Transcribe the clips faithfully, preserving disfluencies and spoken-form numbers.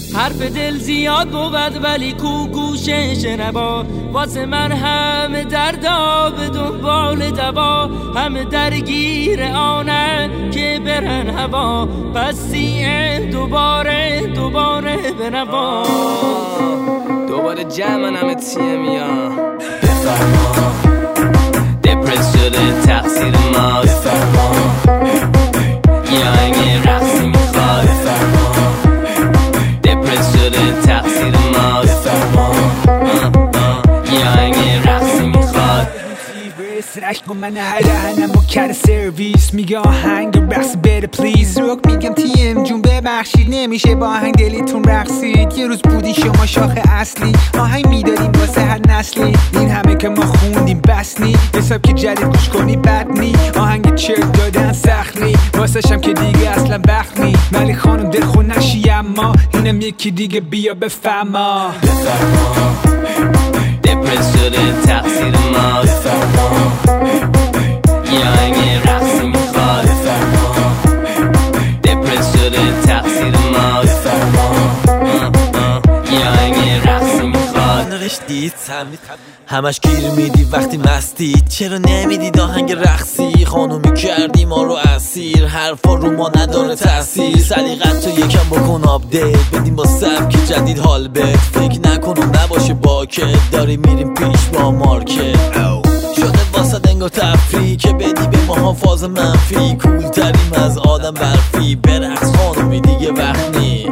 حرف دل زیاد بود ولی کو گوشه شنوا، واسه من همه دردا به دنبال دوا، همه درگیر آنه که برن هوا، پس سیه دوباره دوباره بنوا، دوباره جمعن همه تیه میان. بفرما دپرس شده تقصیر ما، بفرما یا این رقصی میخواد، بفرما دپرس شده تقصیر ما، بفرما یا این رقصی میخواد. سرش کن من هر دهنم با کر سرویس میگه آهنگ رقص بره پلیز، روک میگم تیم جون ببخشید نمیشه با آهنگ دلیتون رقصید، یه روز بودی شما شاخ اصلی، آهنگ میداریم واسه هر نسلی، این همه که ما خوندیم بس نی، حساب که جدید گوش کنی بد نی، آهنگ چرت دادن سخلی واسه شم که دیگه اصلا بخت نی، ولی خانم دل خون نشی اما اینم یکی دیگه بیا بفهما. بفرما دپرس شده تقصیر ما، بفرما یا این رقصی میخواد، بفرما دپرس شده تقصیر ما، بفرما یا این رقصی میخواد. نوشتید همش گیر میدی وقتی مستید، چرا نمیدید آهنگ رقصی، خانومی کردی ما رو اسیر، حرفا رو ما نداره تاثیر، سلیقت تو یکم بکن آپدیت بدیم با سبک جدید حال بد، فکر نکنم نباشه باکت، داریم میریم پیش با مارکت، شده واسه دنگ و تفریح که بدی به ماها فاز منفی، کول تریم از آدم برفی، برقص خانومی دیگه وقت نی.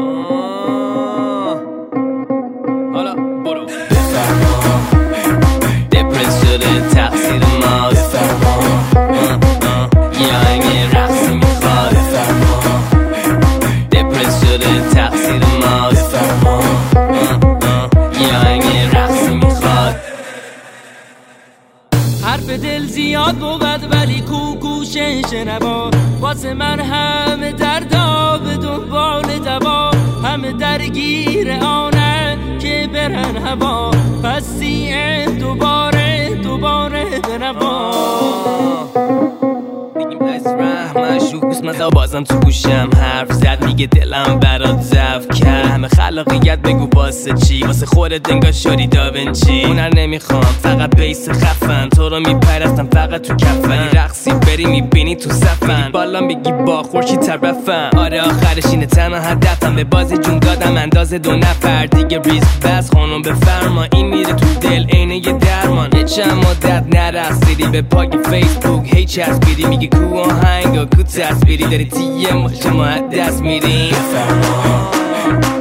حالا برو بفرما دپرس شده تقصیر ما، بفرما یا این رقصی میخواد، بفرما دپرس شده تقصیر ما، بفرما یا این رقصی میخواد. حرف دل زیاد بود ولی کو گوشه شنوا، واسه من همه دردا به دنبال دوا، همه درگیر آنه که برن هوا، پس سیه دوباره دوباره بنوا. مشروب مزا بازم تو گوشم حرف زد میگه دلم برات ضعف کرد، همه خلاقیت بگو واسه چی، واسه خودت انگار شدی داونچی، هنر نمیخوام فقط بیس خفن، تو رو میپرستم فقط تو کفن، رقصی بری میبینی تو صفن، بالا میگی با خورشی طرفم، آره آخرش اینه تنها هدفم، به بازی جون دادم اندازه دو نفر دیگه ریسک بس خانم بفرما، این میره تو دل عینه یه درمان، یه چند مدت نرقصیدی به پاک فیسبوک هی چسبیدی، میگی کو آهنگ و کو تصویری، داری تیه ماشه ما دست میریم. بفرما